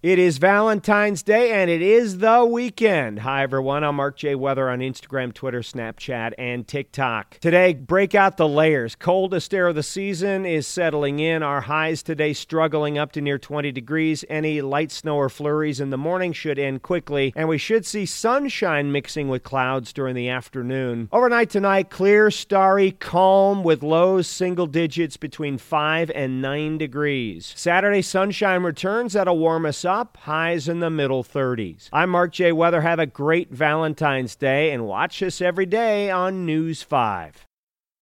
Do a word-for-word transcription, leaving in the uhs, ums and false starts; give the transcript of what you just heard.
It is Valentine's Day, and it is the weekend. Hi, everyone. I'm Mark J. Weather on Instagram, Twitter, Snapchat, and TikTok. Today, break out the layers. Coldest air of the season is settling in. Our highs today struggling up to near twenty degrees. Any light snow or flurries in the morning should end quickly, and we should see sunshine mixing with clouds during the afternoon. Overnight tonight, clear, starry, calm, with lows single digits between five and nine degrees. Saturday, sunshine returns. That'll warm us up. Up, highs in the middle thirties. I'm Mark J. Weather. Have a great Valentine's Day and watch us every day on News five.